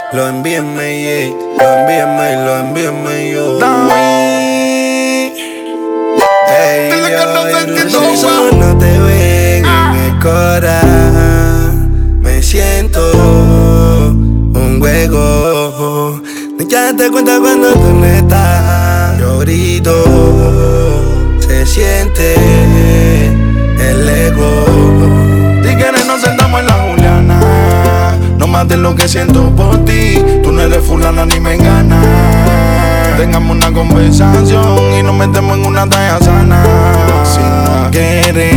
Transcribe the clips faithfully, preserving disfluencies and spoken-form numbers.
Lo envíenme, yeah. Lo envíenme, lo envíenme yo. Hey, yo, los ojos no te ven en el cora. Me siento un juego. Ya te cuenta cuando tú no estás. Yo grito, se siente el ego. Si quieres nos sentamos en la Juliana. No más de lo que siento por ti. Tú no eres fulana ni me engana. Tengamos una conversación y nos metemos en una talla sana. Si no quieres,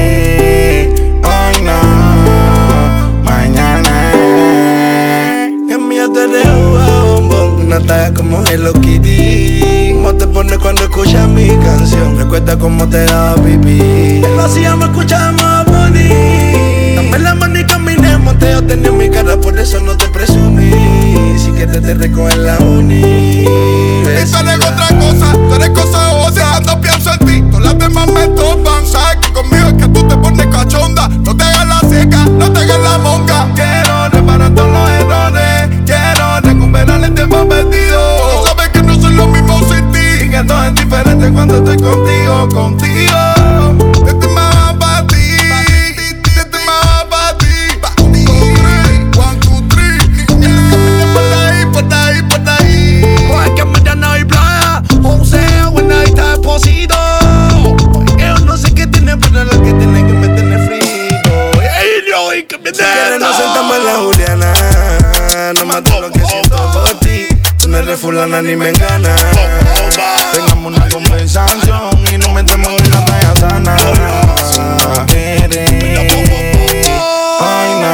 hoy no, mañana. Envíate de bombón, una talla como Hello Kitty. ¿Cómo te pones cuando escuchas mi canción? Recuerda cómo te daba pipí. Lo hacíamos, escuchábamos bonito. Dame la mano y caminemos. Yo tenía mi cara, por eso no te presumí. Si quieres te recojo en la uni. Esa es otra cosa, tú eres cosa ocia. Cuando pienso en ti, todas las demás me topan. Sabes que conmigo es que tú te pones cachonda. No te hagas la seca, no te hagas la monga. Quiero reparar todos los errores. Quiero recuperar el tiempo perdido. Tú sabes que no soy lo mismo sin ti. Y que todo es diferente cuando estoy contigo, contigo. Este más para ti, este más para ti. One, two, three. Por ahí, por ahí, por ahí. Hoy que mañana hay playa, o sea, buena y está deposito. Yo no sé qué tiene, pero lo que tiene que meterle frito. Ey, yo, y que me Si quieres nos sentamos en la Juliana. No más de lo que siento por ti. Tú no eres fulana ni me engana. Tengamos una conversación y nos metemos en una talla sana. Si no quieres, hoy no,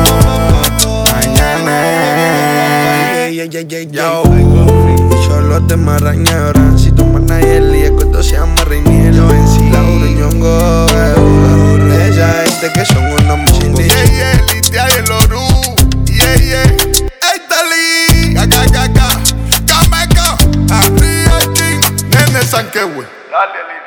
mañana. Yo, solo te maraña, si tu mana y el y esto se llama Reinier. Yo en sí, la uruñongo, esa gente que son unos muchindis. Yeah, yeah, Litia y el Oru. Yeah, yeah. Ey, Tali. Acá, acá, acá. Cameca. Arriba, King. Nene Sanquehue. Dale,